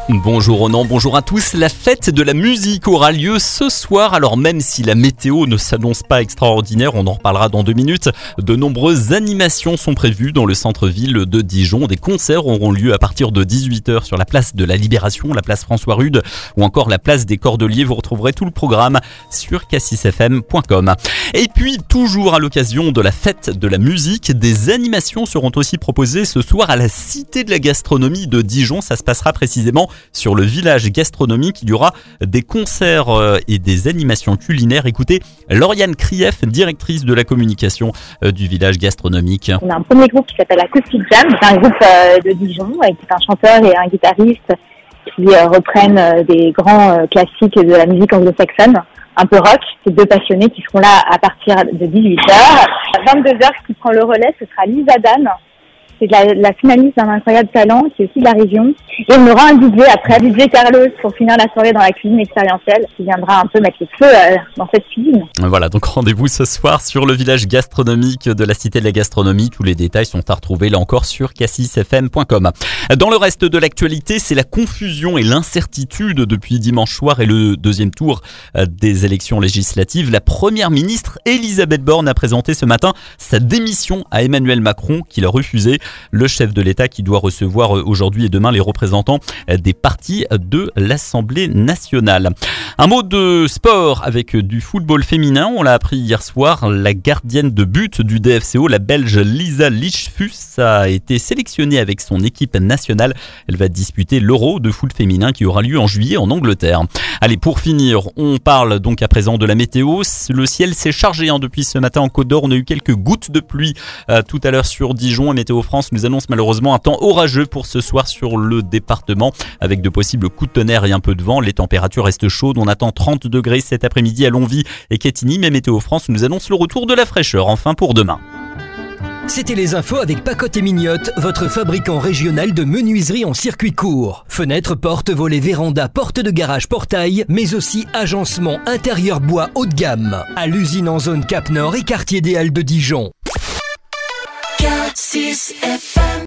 Bonjour Ronan, bonjour à tous. La fête de la musique aura lieu ce soir. Alors même si la météo ne s'annonce pas extraordinaire, on en reparlera dans 2 minutes. De nombreuses animations sont prévues dans le centre-ville de Dijon. Des concerts auront lieu à partir de 18h sur la place de la Libération, la place François Rude ou encore la place des Cordeliers. Vous retrouverez tout le programme sur cassisfm.com. Et puis toujours à l'occasion de la fête de la musique, des animations seront aussi proposées ce soir à la Cité de la Gastronomie de Dijon. Ça se passera précisément sur le village gastronomique. Il y aura des concerts et des animations culinaires. Écoutez, Lauriane Krief, directrice de la communication du village gastronomique. On a un premier groupe qui s'appelle Acoustic Jam. C'est un groupe de Dijon qui est un chanteur et un guitariste qui reprennent des grands classiques de la musique anglo-saxonne, un peu rock. C'est 2 passionnés qui seront là à partir de 18h. À 22h, qui prend le relais, ce sera Lisa Dan. C'est la finaliste d'un incroyable talent, qui est aussi de la région. Et on aura un DJ après, DJ Carlos, pour finir la soirée dans la cuisine expérientielle, qui viendra un peu mettre le feu dans cette cuisine. Voilà, donc rendez-vous ce soir sur le village gastronomique de la Cité de la Gastronomie. Tous les détails sont à retrouver là encore sur cassisfm.com. Dans le reste de l'actualité, c'est la confusion et l'incertitude depuis dimanche soir et le deuxième tour des élections législatives. La première ministre Elisabeth Borne a présenté ce matin sa démission à Emmanuel Macron, qui l'a refusée. Le chef de l'État qui doit recevoir aujourd'hui et demain les représentants des partis de l'Assemblée nationale. Un mot de sport avec du football féminin. On l'a appris hier soir, la gardienne de but du DFCO, la Belge Lisa Lichfus, a été sélectionnée avec son équipe nationale. Elle va disputer l'Euro de foot féminin qui aura lieu en juillet en Angleterre. Allez, pour finir, on parle donc à présent de la météo. Le ciel s'est chargé depuis ce matin en Côte d'Or. On a eu quelques gouttes de pluie tout à l'heure sur Dijon. Et Météo France nous annonce malheureusement un temps orageux pour ce soir sur le département avec de possibles coups de tonnerre et un peu de vent. Les températures restent chaudes. On attend 30 degrés cet après-midi à Longwy et Quetigny. Mais Météo France nous annonce le retour de la fraîcheur enfin pour demain. C'était les infos avec Pacotte et Mignotte, votre fabricant régional de menuiserie en circuit court. Fenêtres, portes, volets, vérandas, portes de garage, portail, mais aussi agencement intérieur bois haut de gamme. À l'usine en zone Cap Nord et quartier des Halles de Dijon. Cassis FM.